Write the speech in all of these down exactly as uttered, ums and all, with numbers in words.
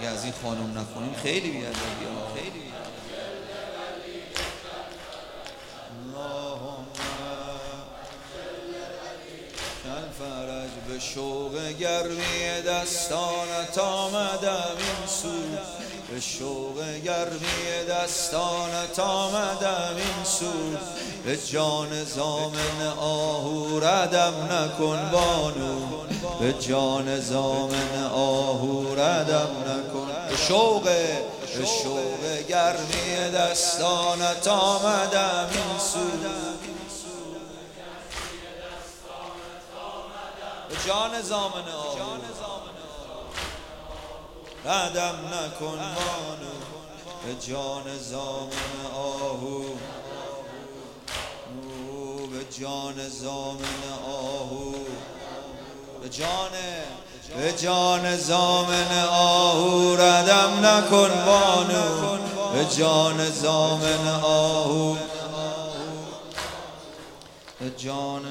اگه از این خانم نخونیم خیلی بیادبی ها، خیلی بیادبی. اللهم الفرج به شوق گرمی دستانت آمدم این سو، به شوق گرمی دستانت آمدم این سو، به جان زامن آهو ردم نکن بانو، به جان زامن آهو ردم نکن. به شوق به شوق گرمی دستانت آمدم این سو، به جان زامن آهو ردم نکن بانو، به جان زامن آهو، به جان زامن آهو، به جان به جان زامن آهو ردم نکن بانو، به جان زامن آهو، به جان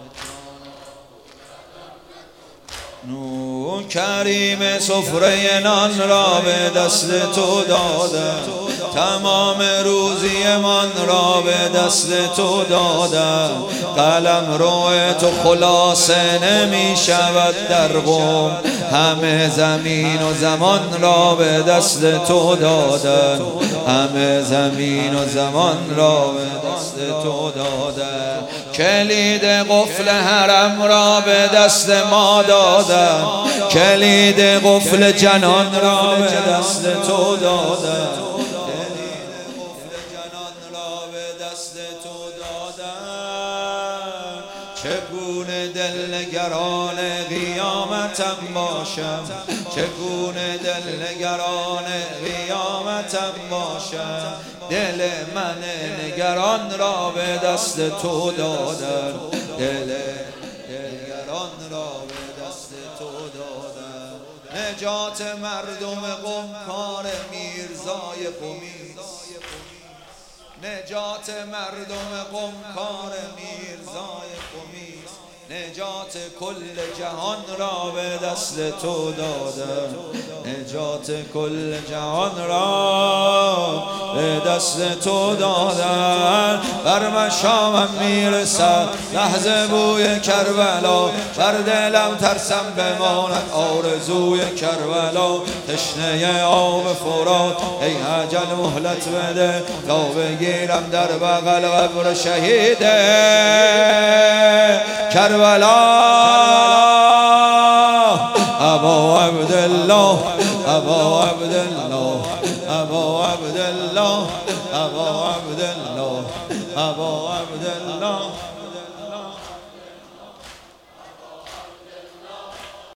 نو کریم سفره نان را به دست تو دادم، تمام روزی من را به دست تو دادم، قلم رو تو خلاصه نمی شود در قوم، همه زمین و زمان را به دست تو دادم، همه زمین و زمان را به دست تو دادم، کلید قفل حرم را به دست ما دادم، کلید قفل جنان را به دست تو دادم، کلید قفل جنان را به دست تو دادم. چگونه دلنگران قیامتم باشم، چگونه دلنگران قیامتم باشم، دل من نگران را به دست تو دادم، دل نگران را به دست تو دادم. نجات مردم قم کار میرزای قمی، نجات مردم قم کار میرزای قمی، نجات کل جهان را به دست تو دادم، نجات کل جهان را به دست تو دادم. بر مشامم میرسد لحظه بوی کربلا، بر دلم ترسم بماند آرزوی کربلا، تشنه آب فرات ای اجل مهلت بده، تا بگیرم در بغل قبر شهیده کربلا. ابا عبدالله ابا عبدالله ابا عبدالله ابا عبدالله ابا عبدالله